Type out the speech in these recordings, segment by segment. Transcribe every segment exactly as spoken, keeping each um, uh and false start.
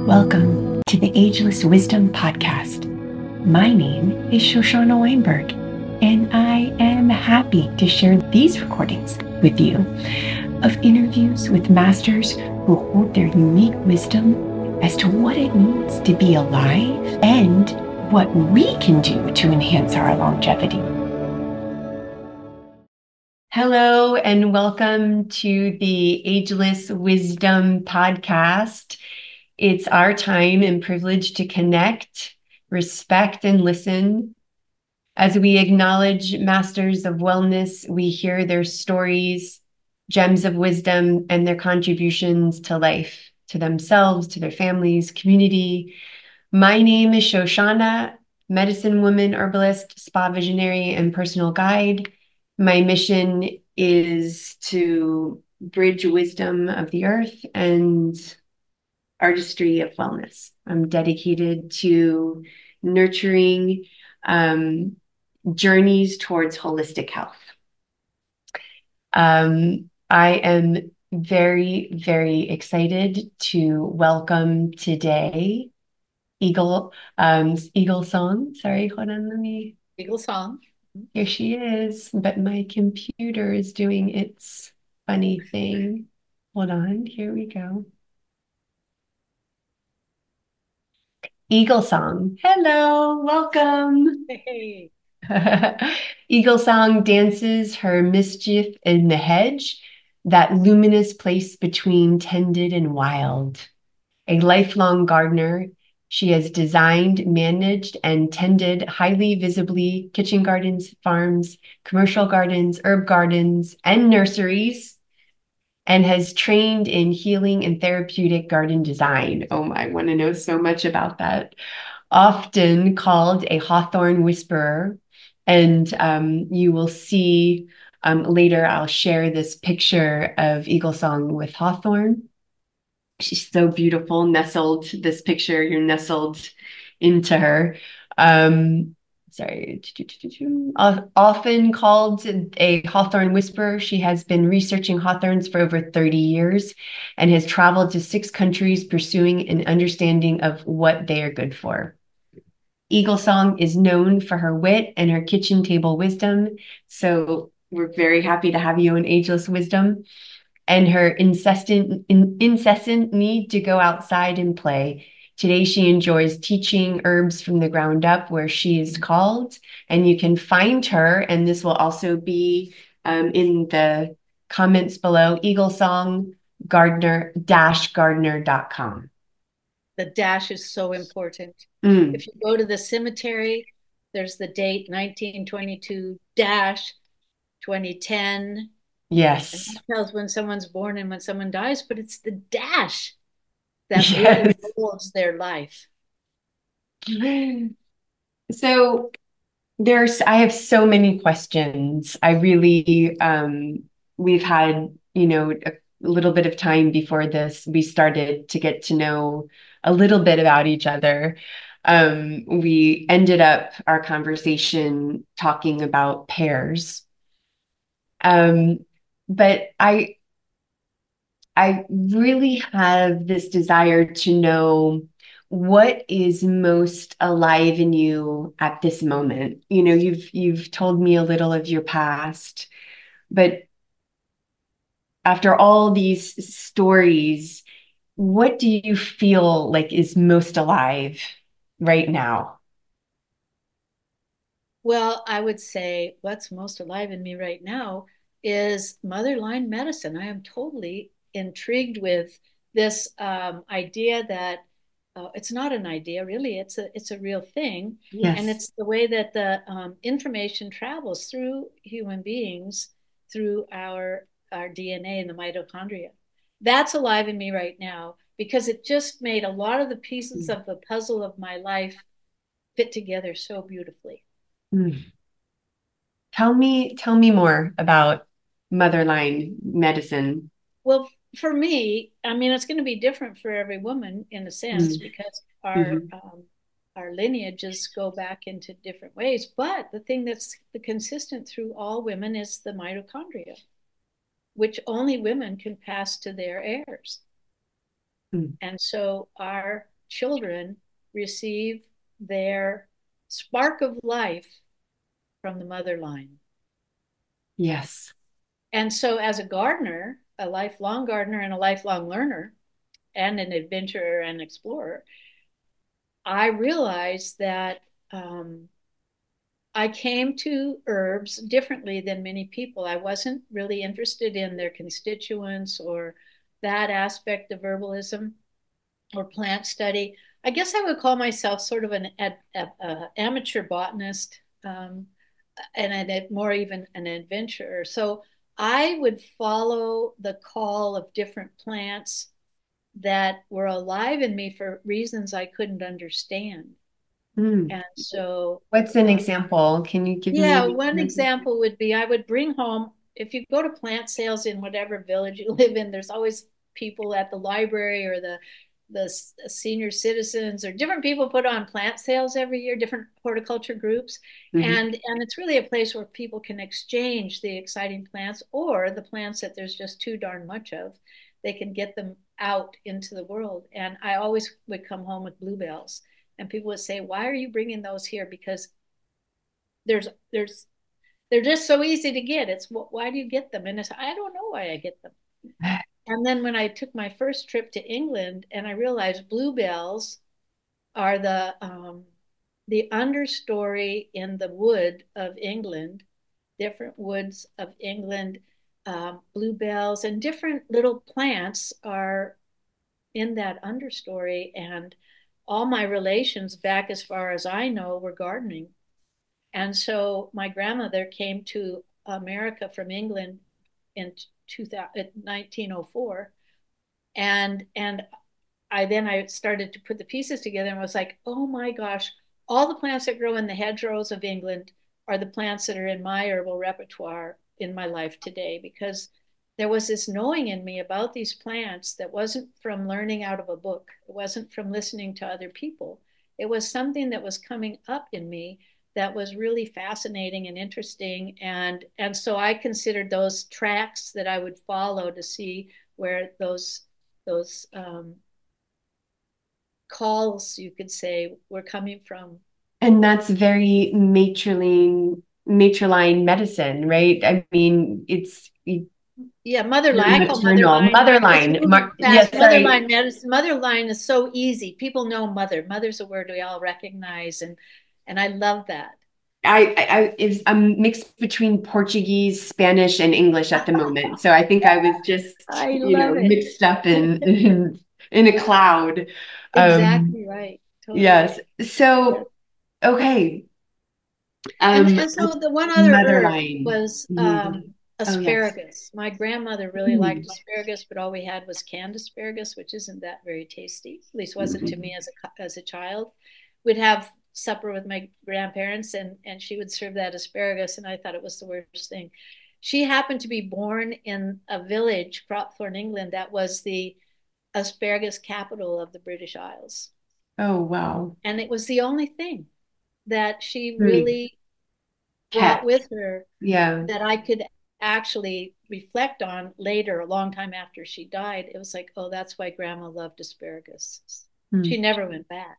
Welcome to the Ageless Wisdom Podcast. My name is Shoshana Weinberg, and I am happy to share these recordings with you of interviews with masters who hold their unique wisdom as to what it means to be alive and what we can do to enhance our longevity. Hello, and welcome to the Ageless Wisdom Podcast. It's our time and privilege to connect, respect, and listen. As we acknowledge masters of wellness, we hear their stories, gems of wisdom, and their contributions to life, to themselves, to their families, community. My name is Shoshana, medicine woman, herbalist, spa visionary, and personal guide. My mission is to bridge wisdom of the earth and artistry of wellness. I'm dedicated to nurturing um, journeys towards holistic health. Um, I am very, very excited to welcome today Eagle, um, Eagle Song. Sorry, hold on, let me. Eagle Song. Here she is, but my computer is doing its funny thing. Hold on, here we go. Eagle Song. Hello, welcome. Hey. Eagle Song dances her mischief in the hedge, that luminous place between tended and wild. A lifelong gardener, she has designed, managed, and tended highly visibly kitchen gardens, farms, commercial gardens, herb gardens, and nurseries, and has trained in healing and therapeutic garden design. Oh, I want to know so much about that. Often called a hawthorn whisperer. And um, you will see um, later, I'll share this picture of Eagle Song with hawthorn. She's so beautiful, nestled, this picture, you're nestled into her. Um, sorry, often called a hawthorn whisperer. She has been researching hawthorns for over thirty years and has traveled to six countries pursuing an understanding of what they are good for. Eagle Song is known for her wit and her kitchen table wisdom. So we're very happy to have you in Ageless Wisdom. And her incessant, in, incessant need to go outside and play. Today, she enjoys teaching herbs from the ground up where she is called. And you can find her, and this will also be um, in the comments below, Eagle Song Gardener dash gardener dot com. The dash is so important. Mm. If you go to the cemetery, there's the date nineteen twenty-two dash twenty ten. Yes. And that tells when someone's born and when someone dies, but it's the dash that yes. really holds their life. So there's, I have so many questions. I really, um, we've had, you know, a little bit of time before this, we started to get to know a little bit about each other. Um, we ended up our conversation talking about pears. Um, but I, I really have this desire to know what is most alive in you at this moment. You know, you've you've told me a little of your past, but after all these stories, what do you feel like is most alive right now? Well, I would say what's most alive in me right now is motherline medicine. I am totally intrigued with this um, idea that uh, it's not an idea, really. It's a it's a real thing, and Yes. it's the way that the um, information travels through human beings through our our D N A and the mitochondria. That's alive in me right now because it just made a lot of the pieces of the puzzle of my life fit together so beautifully. Mm. Tell me, tell me more about motherline medicine. Well, for me, I mean, it's going to be different for every woman in a sense Mm. because our Mhm. um, our lineages go back into different ways. But the thing that's the consistent through all women is the mitochondria, which only women can pass to their heirs. Mm. And so our children receive their spark of life from the mother line. Yes. And so, as a gardener, a lifelong gardener and a lifelong learner, and an adventurer and explorer, I realized that um, I came to herbs differently than many people. I wasn't really interested in their constituents or that aspect of herbalism or plant study. I guess I would call myself sort of an a, a, a amateur botanist, um, and a, more even an adventurer. So I would follow the call of different plants that were alive in me for reasons I couldn't understand. Mm. And so, What's an uh, example? Can you give me yeah, an one example? example would be I would bring home, if you go to plant sales in whatever village you live in, there's always people at the library or the the senior citizens or different people put on plant sales every year, different horticulture groups. Mhm. And and it's really a place where people can exchange the exciting plants or the plants that there's just too darn much of. They can get them out into the world. And I always would come home with bluebells. And people would say, "Why are you bringing those here?" Because there's there's they're just so easy to get. It's why do you get them? And it's, I don't know why I get them. And then when I took my first trip to England and I realized bluebells are the um, the understory in the wood of England, different woods of England, um, bluebells and different little plants are in that understory. And all my relations back as far as I know were gardening. And so my grandmother came to America from England in two thousand, nineteen oh four. And, and I then I started to put the pieces together and was like, oh my gosh, all the plants that grow in the hedgerows of England are the plants that are in my herbal repertoire in my life today, because there was this knowing in me about these plants that wasn't from learning out of a book. It wasn't from listening to other people. It was something that was coming up in me that was really fascinating and interesting. And, and so I considered those tracks that I would follow to see where those, those um, calls, you could say, were coming from. And that's very matronly, matrilineal medicine, right? I mean, it's Yeah, motherline. I call maternal, motherline. It's motherline. moving Mar fast. yes, sorry. Motherline medicine. Motherline is so easy. People know mother. Mother's a word we all recognize, and and I love that. I, I, I is I'm mixed between Portuguese, Spanish, and English at the moment. So I think I was just, I you know, love it. mixed up in in, in a cloud. Um, Exactly right. yes. Totally. Yeah. So okay. And Um, and so the one other herb Motherline. was um, Mhm. Oh yes. asparagus. My grandmother really liked Mm. asparagus, but all we had was canned asparagus, which isn't that very tasty. At least wasn't to me Mhm. as a as a child. We'd have supper with my grandparents, and and she would serve that asparagus, and I thought it was the worst thing. She happened to be born in a village, Cropthorne, England, that was the asparagus capital of the British Isles, Oh wow. and it was the only thing that she Mm. really brought Kept. with her Yeah. that I could actually reflect on later, a long time after she died. It was like, oh, that's why grandma loved asparagus. She Mm. never went back.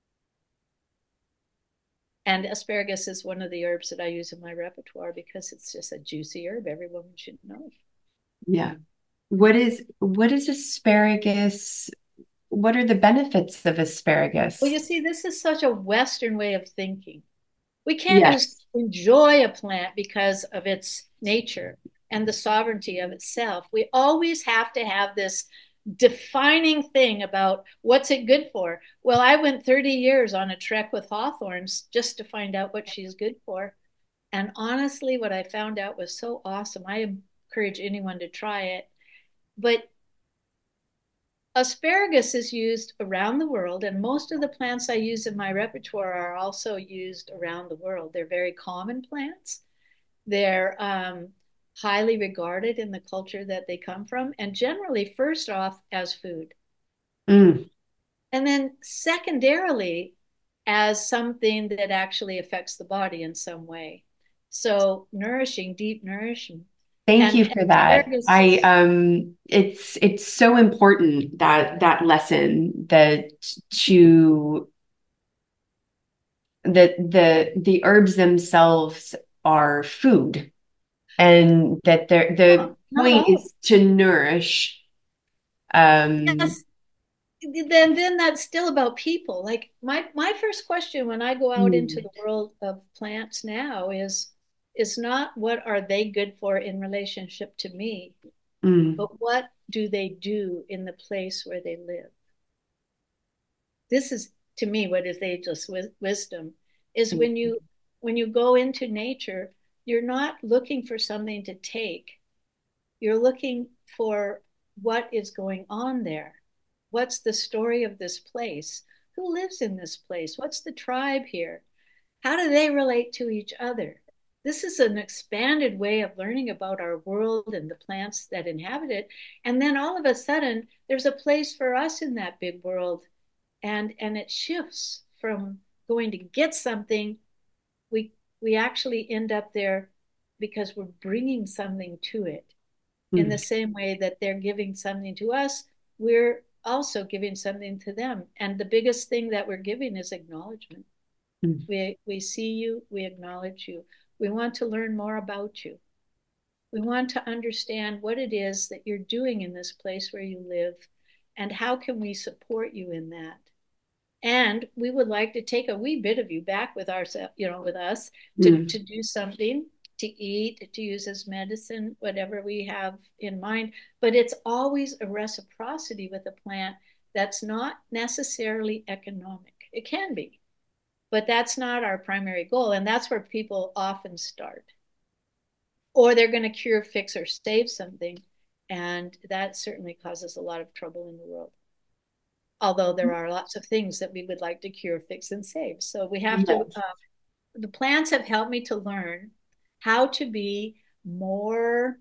And asparagus is one of the herbs that I use in my repertoire because it's just a juicy herb. Every woman should know. Yeah. What is what is asparagus? What are the benefits of Well, asparagus? you see, this is such a Western way of thinking. We can't just Yes. enjoy a plant because of its nature and the sovereignty of itself. We always have to have this defining thing about what's it good for. Well, I went thirty years on a trek with hawthorns just to find out what she's good for. And honestly, what I found out was so awesome. I encourage anyone to try it. But asparagus is used around the world, and most of the plants I use in my repertoire are also used around the world. They're very common plants. They're um, highly regarded in the culture that they come from, and generally, first off, as food. Mm. And then, secondarily, as something that actually affects the body in some way. So, nourishing, deep nourishment. Thank And you for that. asparagus I is, um it's it's so important that that lesson that to that the the herbs themselves are food and that the the oh, not point all. is to nourish um Yes, then then that's still about people. Like my my first question when I go out into mm, the world of plants now is is not what are they good for in relationship to me, mm, but what do they do in the place where they live? This is to me what is ageless wisdom is when mm, you when you go into nature, you're not looking for something to take. You're looking for what is going on there. What's the story of this place? Who lives in this place? What's the tribe here? How do they relate to each other? This is an expanded way of learning about our world and the plants that inhabit it. And then all of a sudden, there's a place for us in that big world. And, and it shifts from going to get something. We, we actually end up there because we're bringing something to it in the mm, same way that they're giving something to us, we're also giving something to them. And the biggest thing that we're giving is acknowledgement. mm, We, we see you, we acknowledge you. We want to learn more about you. We want to understand what it is that you're doing in this place where you live and how can we support you in that. And we would like to take a wee bit of you back with ourselves, you know, with us to, mm, to do something, to eat, to use as medicine, whatever we have in mind. But it's always a reciprocity with a plant that's not necessarily economic. It can be, but that's not our primary goal. And that's where people often start. Or they're going to cure, fix, or save something. And that certainly causes a lot of trouble in the world, although there are lots of things that we would like to cure, fix, and save. So we have to, yes. uh, the plants have helped me to learn how to be more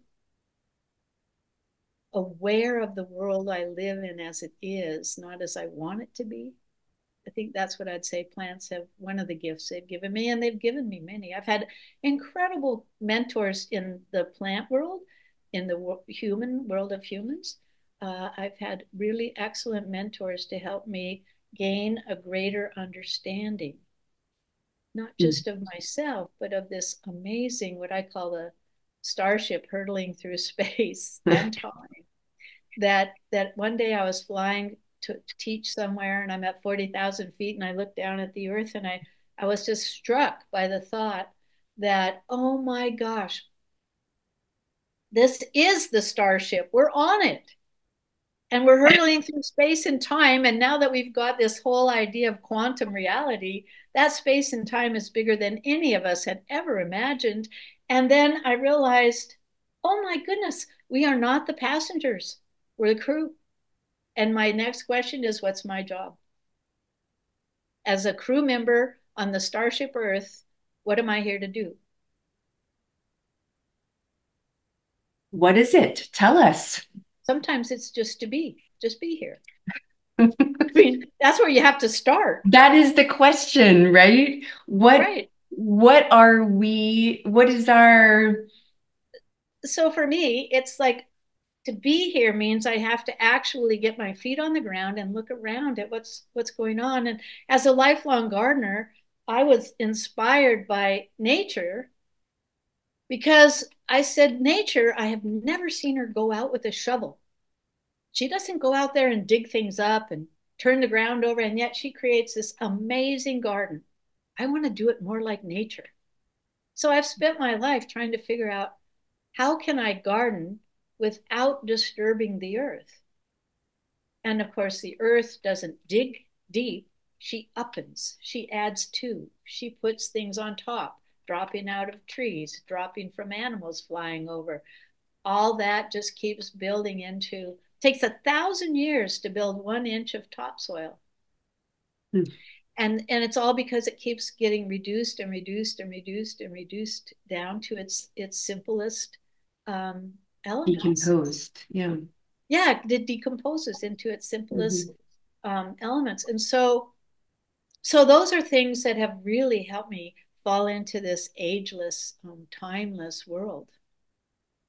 aware of the world I live in as it is, not as I want it to be. I think that's what I'd say plants have one of the gifts they've given me, and they've given me many. I've had incredible mentors in the plant world, in the human world of humans. Uh, I've had really excellent mentors to help me gain a greater understanding, not Mm, just of myself, but of this amazing, what I call the starship hurtling through space and time. That that one day I was flying to, to teach somewhere, and I'm at forty thousand feet, and I looked down at the earth, and I I was just struck by the thought that, oh my gosh, this is the starship. We're on it. And we're hurtling through space and time. And now that we've got this whole idea of quantum reality, that space and time is bigger than any of us had ever imagined. And then I realized, oh my goodness, we are not the passengers, we're the crew. And my next question is, what's my job? As a crew member on the Starship Earth, what am I here to do? what is it? Tell us. Sometimes it's just to be, just be here. I mean, that's where you have to start. That is the question, right? What Right. what are we, what is our So for me, it's like to be here means I have to actually get my feet on the ground and look around at what's what's going on. And as a lifelong gardener, I was inspired by nature because I said, nature, I have never seen her go out with a shovel. She doesn't go out there and dig things up and turn the ground over, and yet she creates this amazing garden. I want to do it more like nature. So I've spent my life trying to figure out how can I garden without disturbing the earth? And of course, the earth doesn't dig deep. She uppens, she adds to, she puts things on top, dropping out of trees, dropping from animals flying over. All that just keeps building into, takes a thousand years to build one inch of topsoil. hmm, And, and it's all because it keeps getting reduced and reduced and reduced and reduced down to its, its simplest um, elements. decomposed? Yeah. Yeah, it decomposes into its simplest Mhm. um, elements. And so, so those are things that have really helped me fall into this ageless, um, timeless world.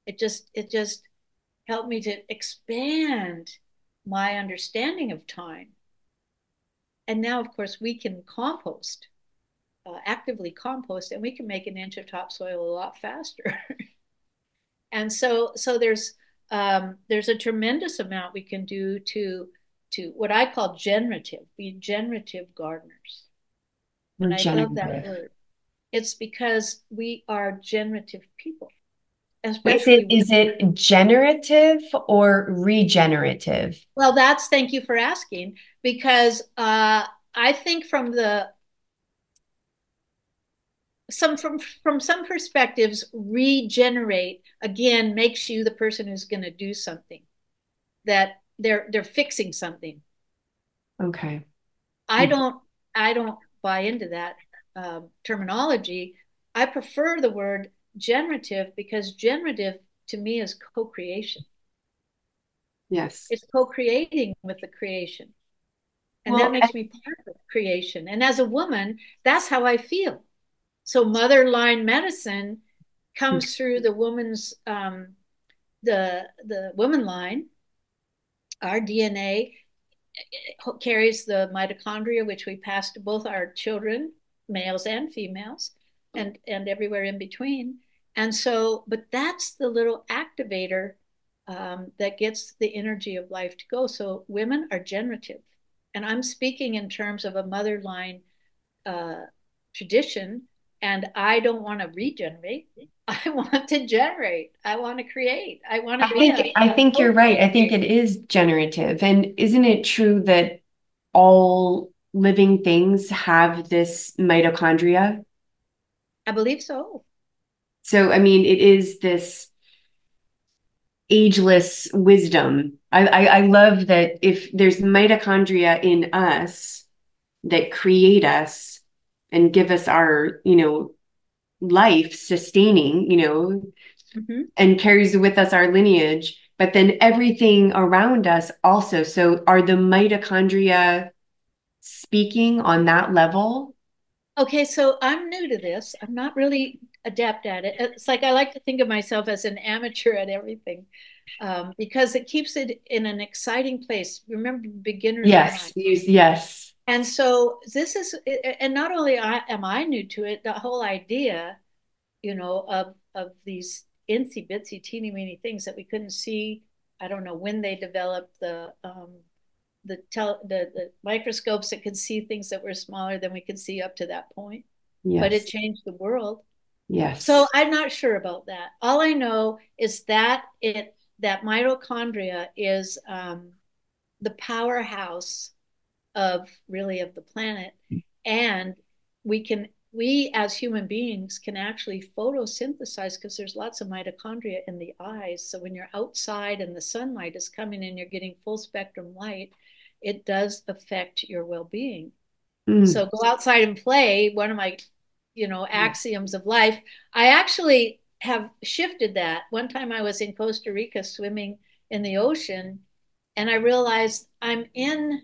It just it just helped me to expand my understanding of time. And now, of course, we can compost, uh, actively compost, and we can make an inch of topsoil a lot faster. And so so there's um, there's a tremendous amount we can do to to what I call generative, be generative gardeners. And I love that Regenerative. word. It's because we are generative people, Is it especially is women. it generative or regenerative? Well, that's thank you for asking, because uh, I think from the some from from some perspectives, regenerate again makes you the person who's going to do something, that they're they're fixing something. Okay. I don't I don't buy into that um, terminology. I prefer the word generative because generative to me is co-creation. Yes. It's co-creating with the creation. And that Well, makes me part of creation. And as a woman, that's how I feel. So mother line medicine comes through the woman's um, the the woman line. Our D N A carries the mitochondria, which we pass to both our children, males and females, and and everywhere in between. And so, but that's the little activator um, that gets the energy of life to go. So women are generative, and I'm speaking in terms of a mother line uh, tradition. And I don't want to regenerate. I want to generate. I want to create. I want to I be think a I think you're right. I think co-creator. it is generative. And isn't it true that all living things have this mitochondria? I believe so. So, I mean, it is this ageless wisdom. I, I, I love that if there's mitochondria in us that create us and give us our, you know, life sustaining, you know, Mm-hmm. and carries with us our lineage, but then everything around us also. So are the mitochondria speaking on that level? Okay, so I'm new to this. I'm not really adept at it. It's like I like to think of myself as an amateur at everything, um, because it keeps it in an exciting place. Remember, beginner's Yes, mind. yes. And so this is, and not only am I new to it, the whole idea, you know, of of these insy bitsy teeny weeny things that we couldn't see. I don't know when they developed the um, the, tel- the the microscopes that could see things that were smaller than we could see up to that point, but it Yes, changed the world. So yes. I'm not sure about that. All I know is that it that mitochondria is um, the powerhouse of really of the planet, and we can we as human beings can actually photosynthesize because there's lots of mitochondria in the eyes. So when you're outside and the sunlight is coming and you're getting full spectrum light, it does affect your well-being. So Mm. go outside and play, one of my, you know, axioms of life. I actually have shifted that. One time I was in Costa Rica swimming in the ocean, and I realized I'm in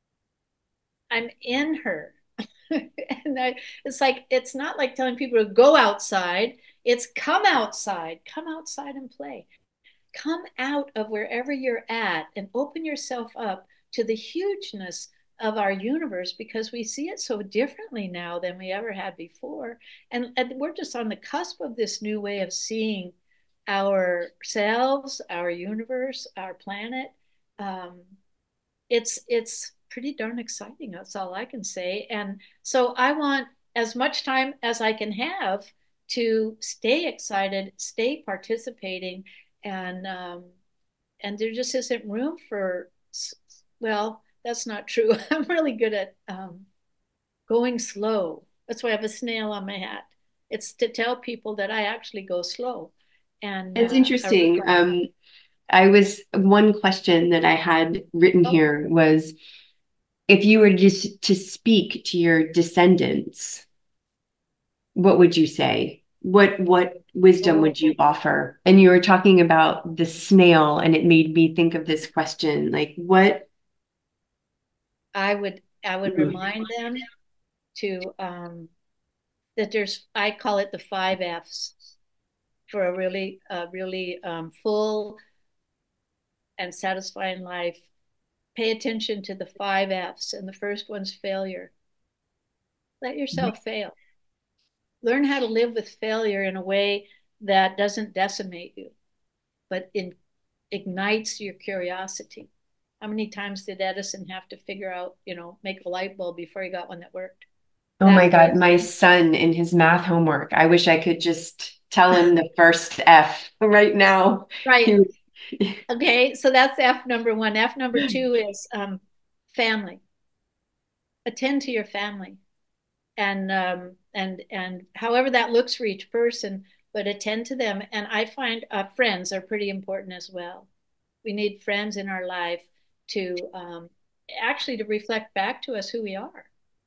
I'm in her. And I, it's like it's not like telling people to go outside. It's come outside, come outside and play. Come out of wherever you're at and open yourself up to the hugeness of our universe, because we see it so differently now than we ever had before. And, and we're just on the cusp of this new way of seeing ourselves, our universe, our planet. Um, it's it's pretty darn exciting. That's all I can say. And so I want as much time as I can have to stay excited, stay participating, and um, and there just isn't room for. Well, that's not true. I'm really good at um, going slow. That's why I have a snail on my hat. It's to tell people that I actually go slow, and It's uh, I interesting. Um, I was one question that I had written oh, here was if you were just to speak to your descendants, what would you say? What what wisdom would oh, you offer? And you were talking about the snail, and it made me think of this question, like what I would I would mm, remind them to um, that there's I call it the five F's. for a really, uh, really um, full and satisfying life, pay attention to the five F's. And the first one's failure. Let yourself fail. Learn how to live with failure in a way that doesn't decimate you, but in, ignites your curiosity. How many times did Edison have to figure out, you know, make a light bulb before he got one that worked? Oh my That God, way. my son in his math homework. I wish I could just tell him the first F right now. Right. He Okay. So that's F number one. F number two is um, family. Attend to your family. And um, and and however that looks for each person, but attend to them. And I find uh, friends are pretty important as well. We need friends in our life to um, actually to reflect back to us who we are.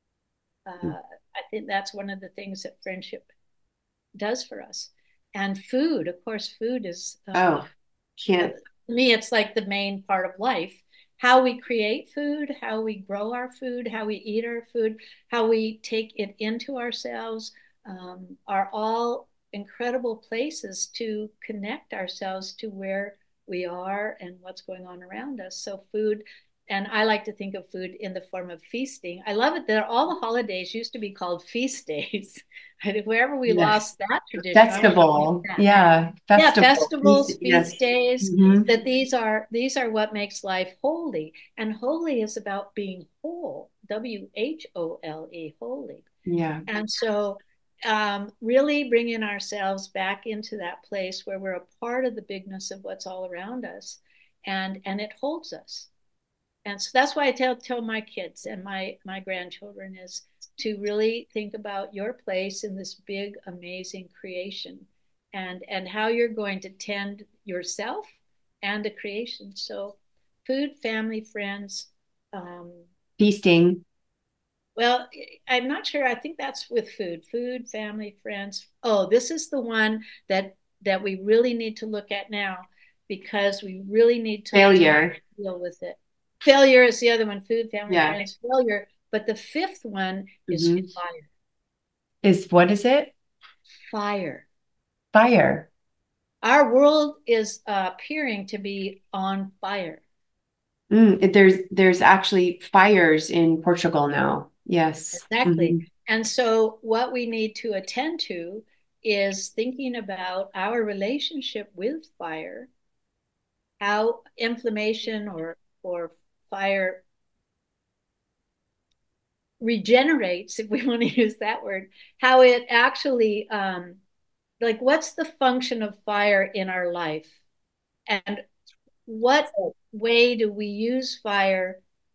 Uh, I think that's one of the things that friendship does for us. And food, of course, food is um, Oh, can't. to me, it's like the main part of life. How we create food, how we grow our food, how we eat our food, how we take it into ourselves um, are all incredible places to connect ourselves to where we are and what's going on around us. So, food, and I like to think of food in the form of feasting. I love it that all the holidays used to be called feast days. Wherever we Yes. lost that tradition, I want to keep Festival. that. Yeah. Yeah, Festival. festivals, Yes. feast days, Hmm. that these are these are what makes life holy. And holy is about being whole, W H O L E, holy. Yeah. And so um, really bringing ourselves back into that place where we're a part of the bigness of what's all around us, and and it holds us. And so that's why I tell tell my kids and my my grandchildren is to really think about your place in this big amazing creation, and and how you're going to tend yourself and the creation. So food, family, friends. um, Feasting. well, I'm not sure. I think that's with food, food, family, friends. Oh, this is the one that that we really need to look at now, because we really need to learn how Failure. to deal with it. Failure is the other one, food, family, Yeah. friends, failure. But the fifth one is Hmm. fire. Is what is it? Fire. Fire. Our world is uh, appearing to be on fire. Mm, there's there's actually fires in Portugal now. Yes. Exactly. Hmm. And so, what we need to attend to is thinking about our relationship with fire, how inflammation or, or fire regenerates, if we want to use that word, how it actually, um, like, what's the function of fire in our life? And what way do we use fire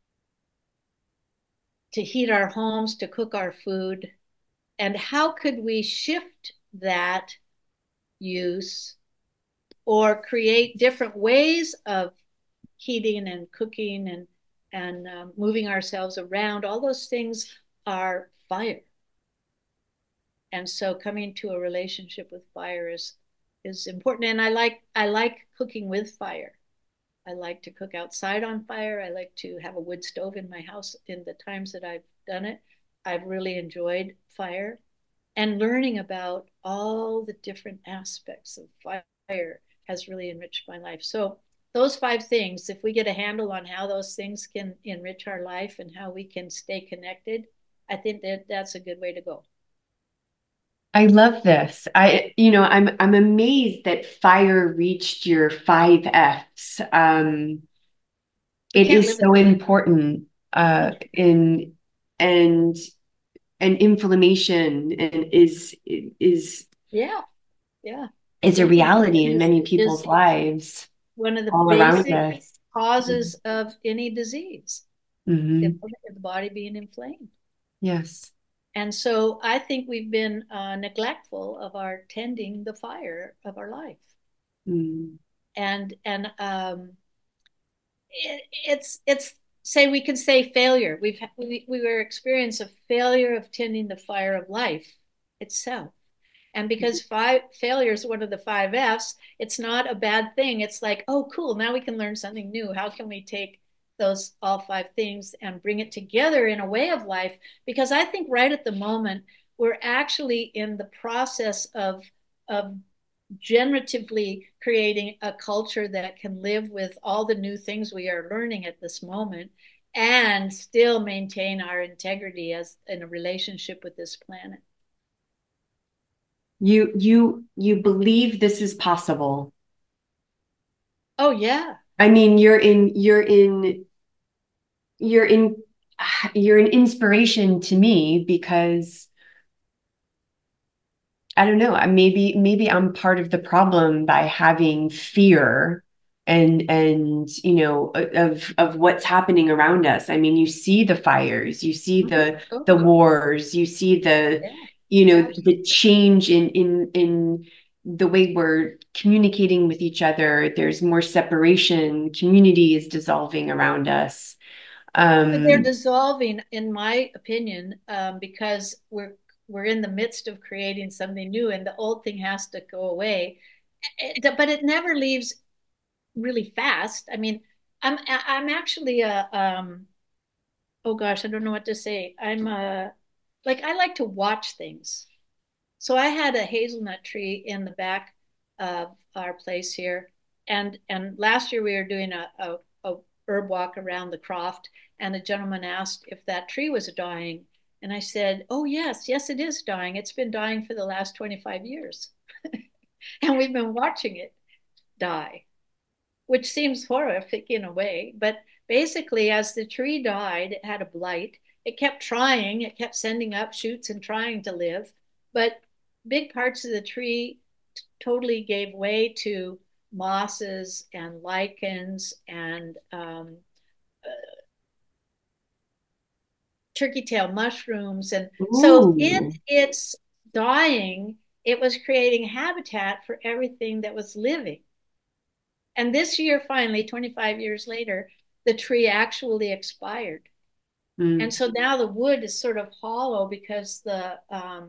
to heat our homes, to cook our food? And how could we shift that use or create different ways of heating and cooking and and um, moving ourselves around? All those things are fire. And so coming to a relationship with fire is is important. And i like i like cooking with fire. I like to cook outside on fire. I like to have a wood stove in my house. In the times that I've done it, I've really enjoyed fire, and learning about all the different aspects of fire has really enriched my life. So those five things, if we get a handle on how those things can enrich our life and how we can stay connected, I think that that's a good way to go. I love this. I, you know, I'm I'm amazed that fire reached your five Fs. Um, We it can't is live so without important uh, in and and inflammation and is is it. Yeah, yeah. is a reality Inflammation in is many people's is lives one of the all around basic us. causes of any disease, the, Hmm. the body being inflamed. Yes. And so I think we've been uh, neglectful of our tending the fire of our life. Mm. And and um, it, it's it's say we can say failure. We've we, we were experience a failure of tending the fire of life itself. And because five failure is one of the five F's, it's not a bad thing. It's like, oh, cool. Now we can learn something new. How can we take those all five things and bring it together in a way of life? Because I think right at the moment, we're actually in the process of, of generatively creating a culture that can live with all the new things we are learning at this moment and still maintain our integrity as in a relationship with this planet. You you you believe this is possible. Oh yeah. I mean, you're in you're in you're in you're an inspiration to me because I don't know, maybe maybe I'm part of the problem by having fear and and you know of of what's happening around us. I mean, you see the fires, you see Mm-hmm. the Oh the yeah. wars, you see the Yeah, you know the absolutely. change in in in the way we're communicating with each other. There's more separation, community is dissolving around us. They're Um, dissolving, in my opinion, um, because we're we're in the midst of creating something new, and the old thing has to go away. It, but it never leaves really fast. I mean, I'm I'm actually a um, oh gosh, I don't know what to say. I'm a like I like to watch things. So I had a hazelnut tree in the back of our place here, and and last year we were doing a, a, a herb walk around the croft, and a gentleman asked if that tree was dying, and I said, "Oh yes, yes it is dying. It's been dying for the last twenty-five years, and we've been watching it die." Which seems horrific in a way. But basically, as the tree died, it had a blight. It kept trying, it kept sending up shoots and trying to live. But big parts of the tree t- totally gave way to mosses and lichens and um, turkey tail mushrooms. And so, in ooh, its dying, it was creating habitat for everything that was living. And this year, finally, twenty-five years later, the tree actually expired. And mm, so now the wood is sort of hollow because the um,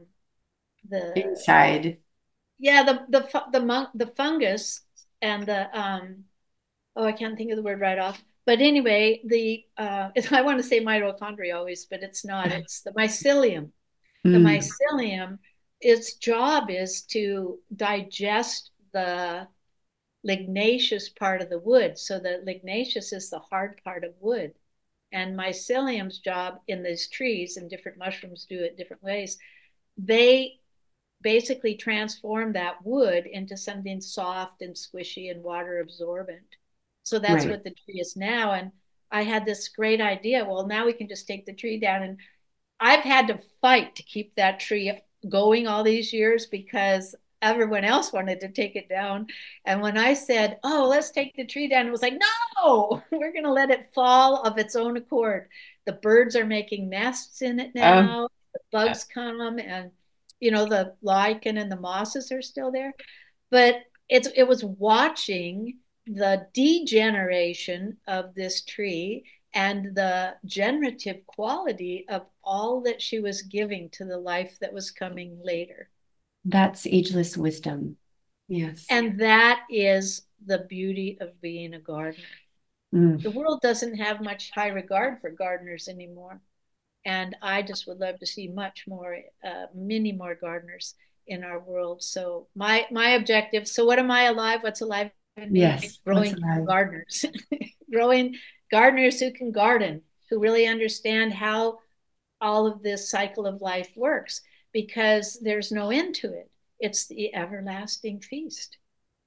the inside. yeah the the the mon- the fungus and the um, oh I can't think of the word right off. But anyway, the uh, I want to say mitochondria always, but it's not. It's the mycelium. The Mm, mycelium, its job is to digest the lignaceous part of the wood. So the lignaceous is the hard part of wood. And mycelium's job in these trees, and different mushrooms do it different ways, they basically transform that wood into something soft and squishy and water absorbent. So that's right. what the tree is now. And I had this great idea. Well, now we can just take the tree down. And I've had to fight to keep that tree going all these years because everyone else wanted to take it down. And when I said, "Oh, let's take the tree down," it was like, "No, we're going to let it fall of its own accord." The birds are making nests in it Oh, now. The bugs come, and you know the lichen and the mosses are still there. But it's it was watching the degeneration of this tree and the generative quality of all that she was giving to the life that was coming later. that's ageless wisdom. Yes. And that is the beauty of being a gardener. Mm. The world doesn't have much high regard for gardeners anymore. And I just would love to see much more, uh, many more gardeners in our world. So my my objective. So what am I alive? What's alive in me? Yes. What's Growing alive? gardeners, growing gardeners who can garden, who really understand how all of this cycle of life works, because there's no end to it. It's the everlasting feast.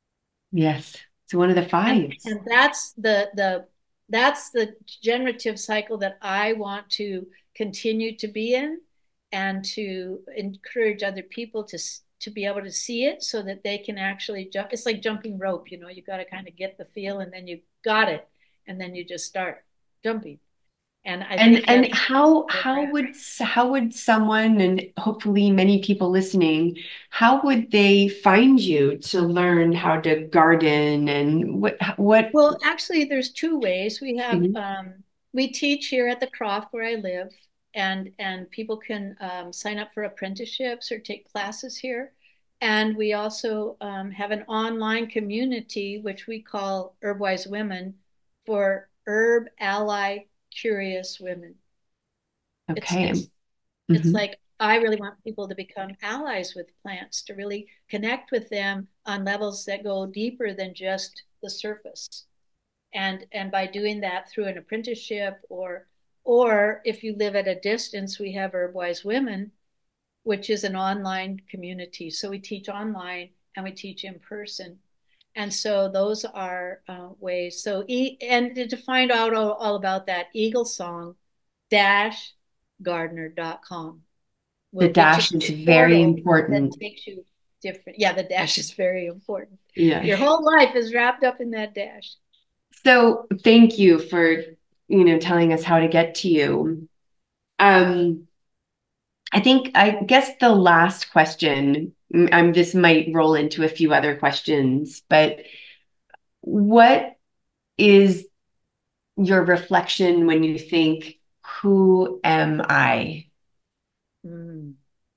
Yes. It's one of the and fives. and that's the the that's the generative cycle that I want to continue to be in, and to encourage other people to to be able to see it so that they can actually jump. It's like jumping rope, you know, you got to kind of get the feel, and then you got it, and then you just start jumping. And I And think and that's how where how we're at. would how would someone, and hopefully many people listening, how would they find you to learn how to garden and what what Well, actually, there's two ways. We have Mhm. um, we teach here at the Croft where I live, and and people can um, sign up for apprenticeships or take classes here. And we also um, have an online community which we call Herbwise Women, for herb ally curious women. It's Okay. it's it's Mhm. like I really want people to become allies with plants, to really connect with them on levels that go deeper than just the surface. And and by doing that through an apprenticeship, or or if you live at a distance, we have Herbwise Women, which is an online community. So we teach online and we teach in person. And so those are uh, ways. So, e- and to find out all, all about that, eagle song dash gardener dot com The will get you dash to is the very portal that important. takes you different. Yeah, the dash is very important. Yeah. Your whole life is wrapped up in that dash. So thank you for, you know, telling us how to get to you. Um, I think, I guess the last question, I'm this might roll into a few other questions, but what is your reflection when you think, who am I? Mm.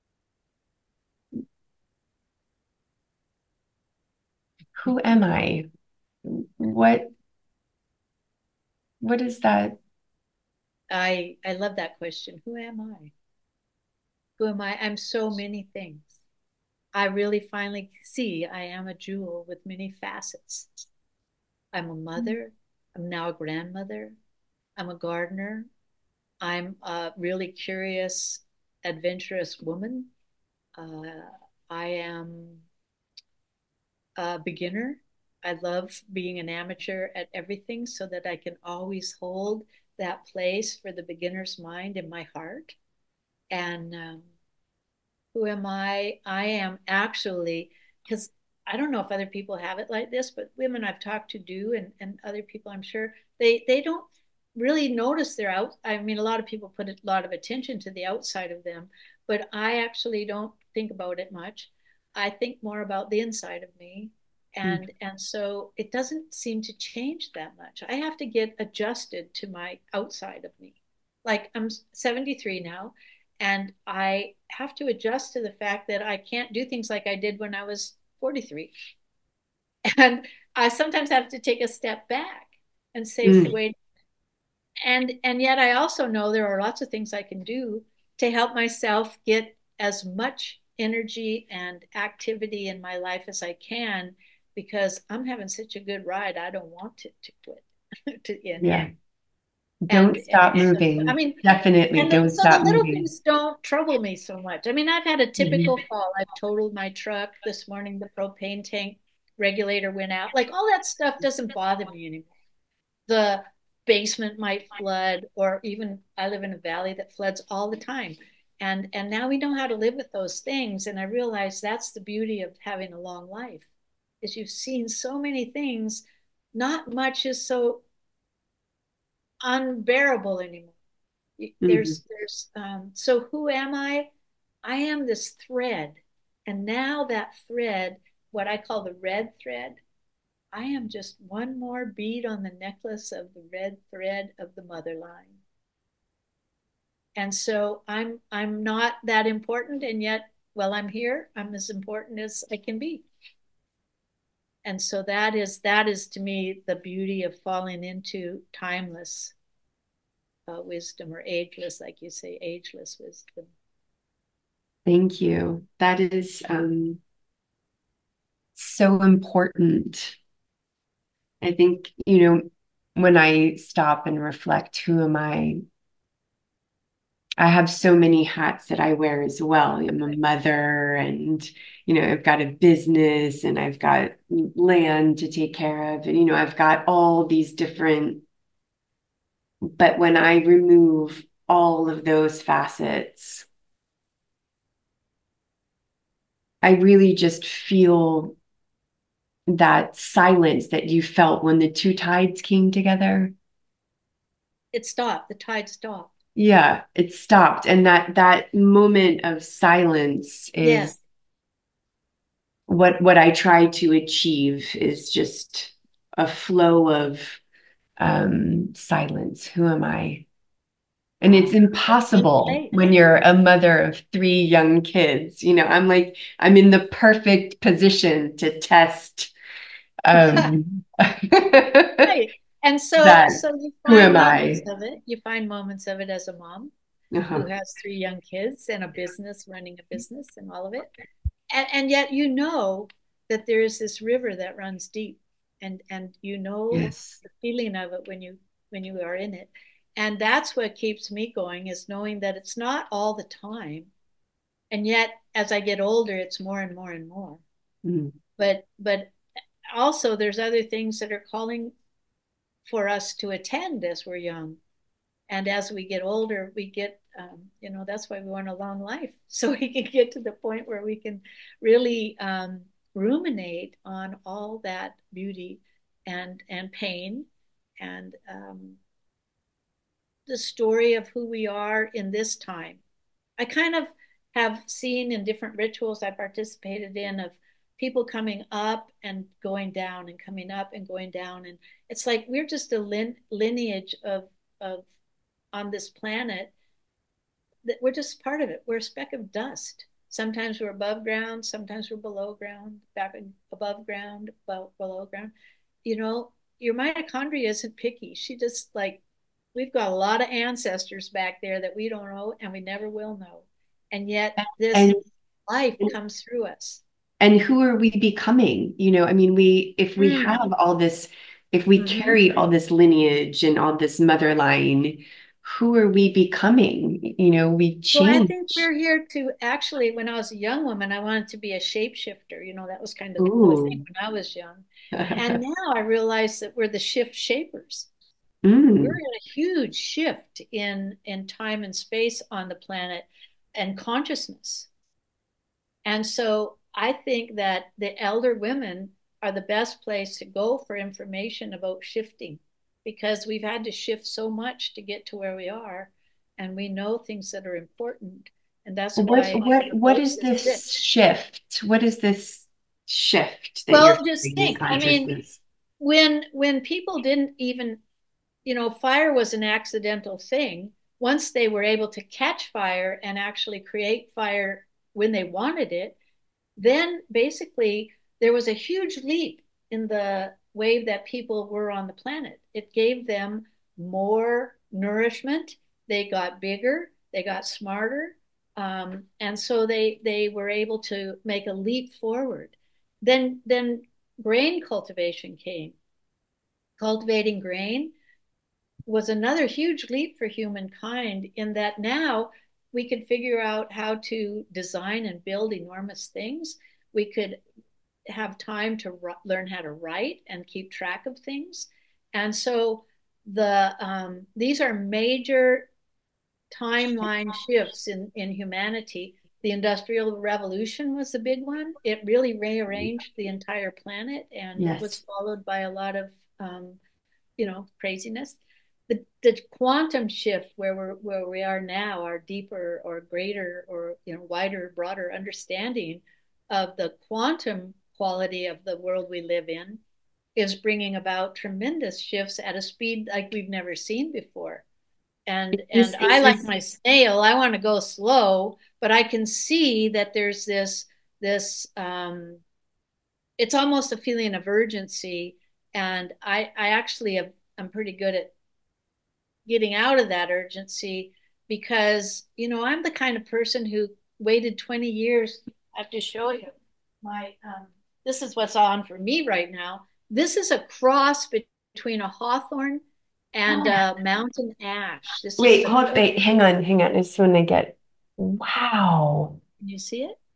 Who am I? What what is that? I I love that question. Who am I? Who am I? I'm so many things. I really finally see I am a jewel with many facets. I'm a mother. I'm now a grandmother. I'm a gardener. I'm a really curious, adventurous woman. Uh, I am a beginner. I love being an amateur at everything so that I can always hold that place for the beginner's mind in my heart. And um, who am I? I am actually, because I don't know if other people have it like this, but women I've talked to do, and, and other people I'm sure, they, they don't really notice their out. I mean, a lot of people put a lot of attention to the outside of them, but I actually don't think about it much. I think more about the inside of me. And and so it doesn't seem to change that much. I have to get adjusted to my outside of me. Like I'm seventy-three now, and I have to adjust to the fact that I can't do things like I did when I was forty-three. And I sometimes have to take a step back and say, Mm, wait, and and yet I also know there are lots of things I can do to help myself get as much energy and activity in my life as I can, because I'm having such a good ride. I don't want it to quit to end. yeah. And, Don't and stop so, I moving. mean, Definitely and the, don't so the stop little moving. things don't trouble me so much. I mean, I've had a typical Mhm. fall. I've totaled my truck this morning. The propane tank regulator went out. Like all that stuff doesn't bother me anymore. The basement might flood, or even I live in a valley that floods all the time. And and now we know how to live with those things. And I realize that's the beauty of having a long life, is you've seen so many things. Not much is so unbearable anymore. Mhm. There's there's um so who am I? I am this thread. And now that thread, what I call the red thread, I am just one more bead on the necklace of the red thread of the mother line. And so I'm I'm not that important, and yet while I'm here, I'm as important as I can be. And so that is that is to me the beauty of falling into timeless uh, wisdom, or ageless, like you say, ageless wisdom. Thank you. That is um, so important. I think, you know, when I stop and reflect, who am I? I have so many hats that I wear as well. I'm a mother, and, you know, I've got a business, and I've got land to take care of. And, you know, I've got all these different, but when I remove all of those facets, I really just feel that silence that you felt when the two tides came together. It stopped. The tide stopped. Yeah, it stopped. And that that moment of silence Yes. is what what I try to achieve, is just a flow of um silence. Who am I? And it's Wow. Good impossible place. when you're a mother of three young kids. You know, I'm like, I'm in the perfect position to test um Right. And so that. so you Who find am moments I? of it. You find moments of it as a mom. who Uh-huh. has three young kids and a business, running a business and all of it. And, and yet you know that there is this river that runs deep, and and you know Yes. the feeling of it when you when you are in it. And that's what keeps me going, is knowing that it's not all the time. And yet as I get older, it's more and more and more. Mm. But but also there's other things that are calling for us to attend as we're young. And as we get older, we get, um, you know, that's why we want a long life, so we can get to the point where we can really um, ruminate on all that beauty and and pain, and um, the story of who we are in this time. I kind of have seen in different rituals I participated in of people coming up and going down and coming up and going down, and it's like we're just a lin- lineage of of on this planet, that we're just part of it. We're a speck of dust. Sometimes we're above ground, sometimes we're below ground, back above ground, below ground. You know, your mitochondria isn't picky. She just like, we've got a lot of ancestors back there that we don't know and we never will know. And yet this And life comes through us. and who are we becoming? You know, I mean, we if we Mm. have all this, if we Mm-hmm. carry all this lineage and all this mother line, who are we becoming? You know, we Well, I think change. we're here to actually, when I was a young woman, I wanted to be a shapeshifter. You know, that was kind of the cool thing Ooh. when I was young. And now I realize that we're the shift shapers. We're Mm. in a huge shift in in time and space on the planet and consciousness. And so I think that the elder women are the best place to go for information about shifting, because we've had to shift so much to get to where we are, and we know things that are important. And that's What why what the what books is is this rich. shift? What is this shift that you're Well, just feeling in think, I mean, consciousness? when when people didn't even, you know, fire was an accidental thing. Once they were able to catch fire and actually create fire when they wanted it, then basically there was a huge leap in the way that people were on the planet. It gave them more nourishment. They got bigger, they got smarter, um, and so they they were able to make a leap forward. Then then grain cultivation came. Cultivating grain was another huge leap for humankind, in that now we could figure out how to design and build enormous things. We could have time to learn how to write and keep track of things. And so the um, these are major timeline shifts in, in humanity. The Industrial Revolution was the big one. It really rearranged the entire planet, and it was Yes. followed by a lot of um, you know, craziness. The, the quantum shift where we're where we are now, our deeper or greater or you know wider, broader understanding of the quantum quality of the world we live in, is bringing about tremendous shifts at a speed like we've never seen before. And This and I, is like this my snail, I want to go slow, but I can see that there's this this um, it's almost a feeling of urgency. And I I actually have, I'm pretty good at getting out of that urgency, because you know I'm the kind of person who waited twenty years. I have to show you my um, this is what's on for me right now. This is a cross between a hawthorn and a mountain ash. This is Wait, the, hold, wait, hang on, hang on. I just want to get, wow. can you see it?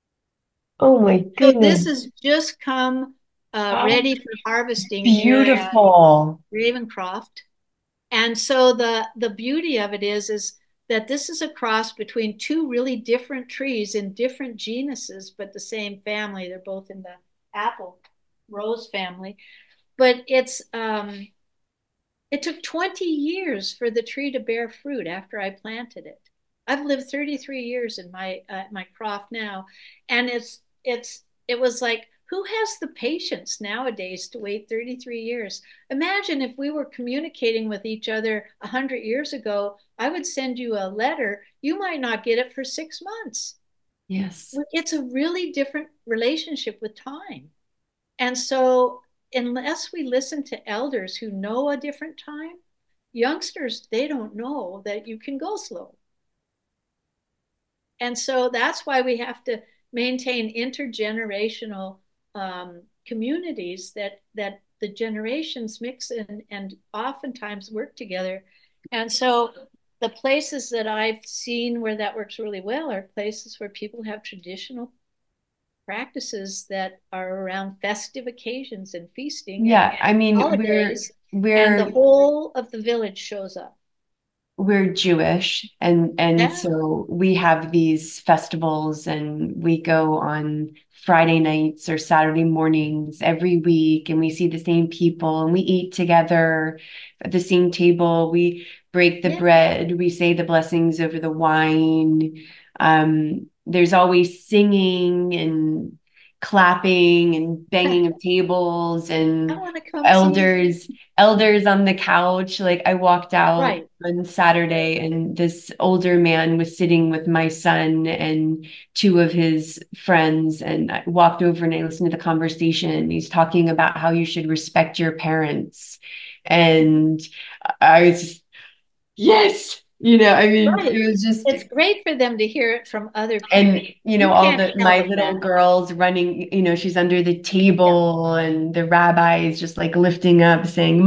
Oh my So this goodness. has just come uh, Oh, ready for harvesting here at beautiful. Ravencroft. And so the the beauty of it is is that this is a cross between two really different trees in different genuses, but the same family. They're both in the apple rose family. But it's um, it took twenty years for the tree to bear fruit after I planted it. I've lived thirty-three years in my uh, my croft now, and it's it's it was like, who has the patience nowadays to wait thirty-three years? Imagine if we were communicating with each other one hundred years ago. I would send you a letter. You might not get it for six months. Yes. It's a really different relationship with time. And so, unless we listen to elders who know a different time, youngsters, they don't know that you can go slow. And so that's why we have to maintain intergenerational um, communities that that the generations mix in and oftentimes work together. And so the places that I've seen where that works really well are places where people have traditional practices that are around festive occasions and feasting and Yeah, I mean, we're holidays, and the we're whole of the village shows up. we're Jewish, and and Yeah, so we have these festivals, and we go on Friday nights or Saturday mornings every week, and we see the same people, and we eat together at the same table. We break the yeah, bread, we say the blessings over the wine. Um, there's always singing and clapping and banging of tables I and want to come see. elders elders on the couch. Like I walked out Right. on Saturday and this older man was sitting with my son and two of his friends. And I walked over and I listened to the conversation. He's talking about how you should respect your parents. And I was just, yes, you know, I mean, Right. it was just, It's great for them to hear it from other and people. you know You all can't the tell my them little that. girls running, you know she's under the Yeah. table and the rabbi is just like lifting up saying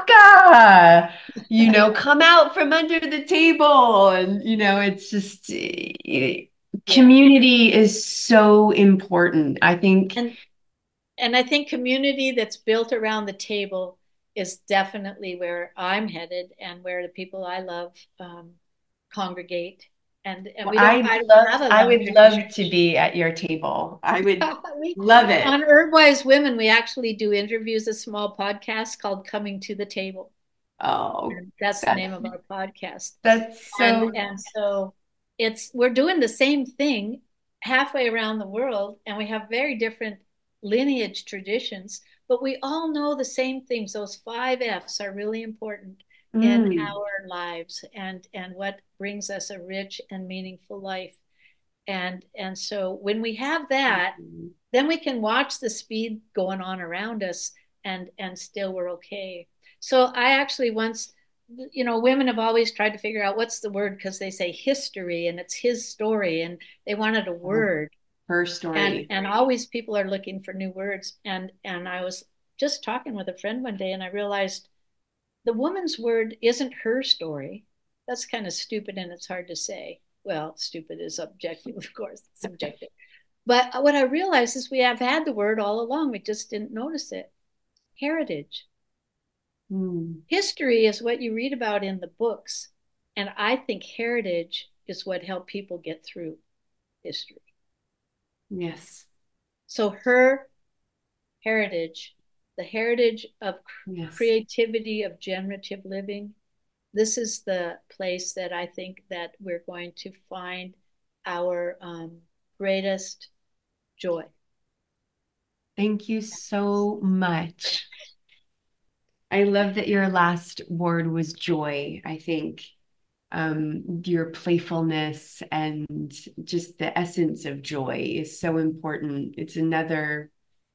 Malka, you know come out from under the table. And you know it's just eh, Yeah. community is so important, I think. And and I think community that's built around the table is definitely where I'm headed and where the people I love um, congregate. And and we don't i I don't love have a I long would tradition. love to be at your table. I would we, love it. on Herbwise Women, we actually do interviews, a small podcast called Coming to the Table. Oh, And that's the that's name of our podcast. that's And so and so it's we're doing the same thing halfway around the world, and we have very different lineage traditions, but we all know the same things. Those five F's are really important in mm. our lives and and what brings us a rich and meaningful life. And and so when we have that, then we can watch the speed going on around us, and and still we're okay. So I actually once, you know, women have always tried to figure out what's the word, because they say history and it's his story and they wanted a word. Her and story. and always people are looking for new words. And and I was just talking with a friend one day and I realized the woman's word isn't her story. That's kind of stupid and it's hard to say. Well, stupid is objective, of course, subjective. But what I realized is we have had the word all along. We just didn't notice it. Heritage. Mm. History is what you read about in the books. And I think heritage is what helped people get through history. Yes. So her heritage, the heritage of Yes. creativity, of generative living, this is the place that I think that we're going to find our um, greatest joy. Thank you so much. I love that your last word was joy. I think um, your playfulness and just the essence of joy is so important. It's another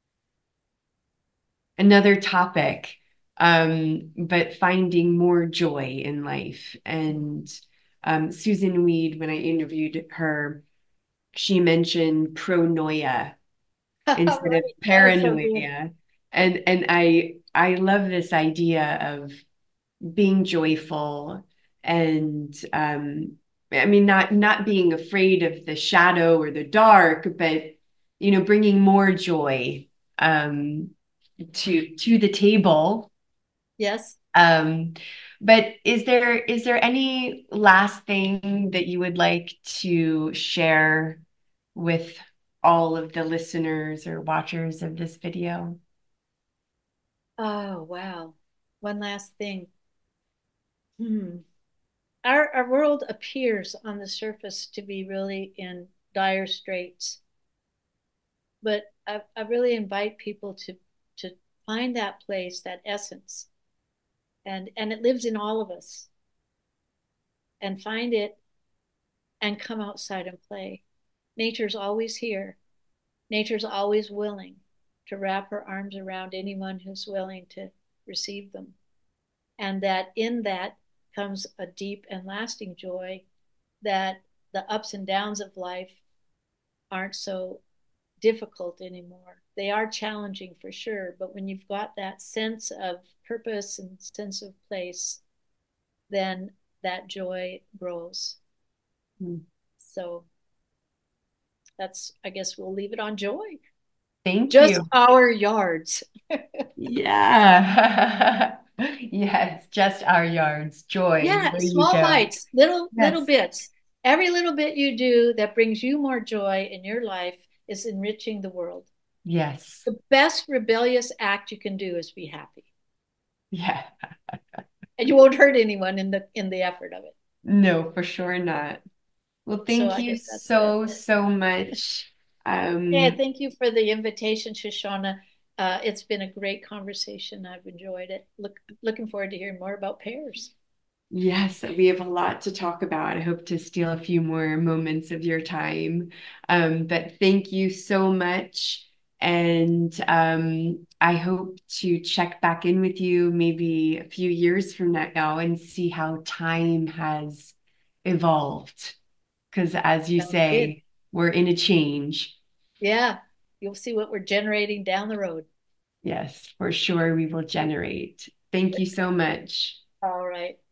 another topic, um, but finding more joy in life. And um, Susan Weed, when I interviewed her, she mentioned pronoia instead of Right. That was so good. paranoia. And and I I love this idea of being joyful and um I mean not not being afraid of the shadow or the dark, but you know bringing more joy um to to the table. Yes. Um but is there is there any last thing that you would like to share with all of the listeners or watchers of this video? Oh, wow. One last thing. Hmm. Our, our world appears on the surface to be really in dire straits, but I, I really invite people to, to find that place, that essence, and, and it lives in all of us, and find it and come outside and play. Nature's always here. Nature's always willing to wrap her arms around anyone who's willing to receive them. And that in that comes a deep and lasting joy that the ups and downs of life aren't so difficult anymore. They are challenging for sure, but when you've got that sense of purpose and sense of place, then that joy grows. Mm. So that's, I guess we'll leave it on joy. Thank Just you. our yards. Yeah. Yes, just our yards. Joy. Yeah, There you small go. bites, little little Yes. bits. Every little bit you do that brings you more joy in your life is enriching the world. Yes. The best rebellious act you can do is be happy. Yeah. And you won't hurt anyone in the in the effort of it. No, for sure not. Well, So thank I you guess that's it. so, so much. Yeah, Um, thank you for the invitation, Shoshana. Uh, it's been a great conversation. I've enjoyed it. Look, looking forward to hearing more about pears. yes, we have a lot to talk about. I hope to steal a few more moments of your time. Um, but thank you so much. And um, I hope to check back in with you maybe a few years from now and see how time has evolved. Because as you Sounds good. say, we're in a change. Yeah, you'll see what we're generating down the road. Yes, for sure we will generate. Thank you so much. All right.